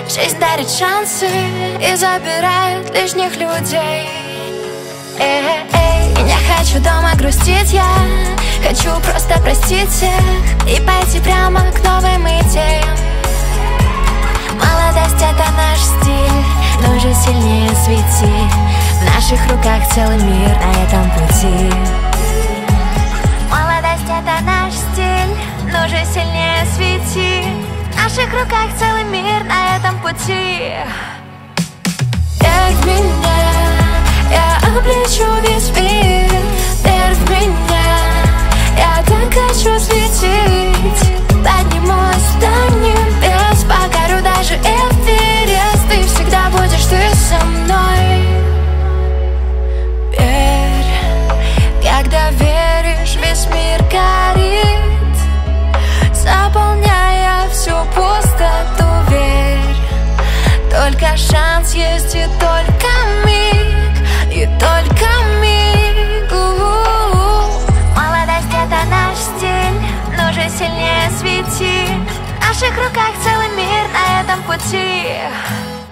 Жизнь дарит шансы и забирает лишних людей. Не хочу дома грустить я, хочу просто простить всех и пойти прямо к новым идеям. Молодость — это наш стиль, но же сильнее свети. В наших руках целый мир на этом пути. Молодость — это наш стиль, но же сильнее свети. В наших руках целый мир на этом пути. Верь в меня, я облечу весь мир. Верь в меня, я так хочу светить. Поднимусь до небес, покорю даже Эверест. Ты всегда будешь, ты со мной. Верь, когда веришь, весь мир горит, заполняя всю пустоту. Верь, только шанс есть и только миг, и только миг. Молодость — это наш стиль, но же сильнее свети. В наших руках целый мир на этом пути.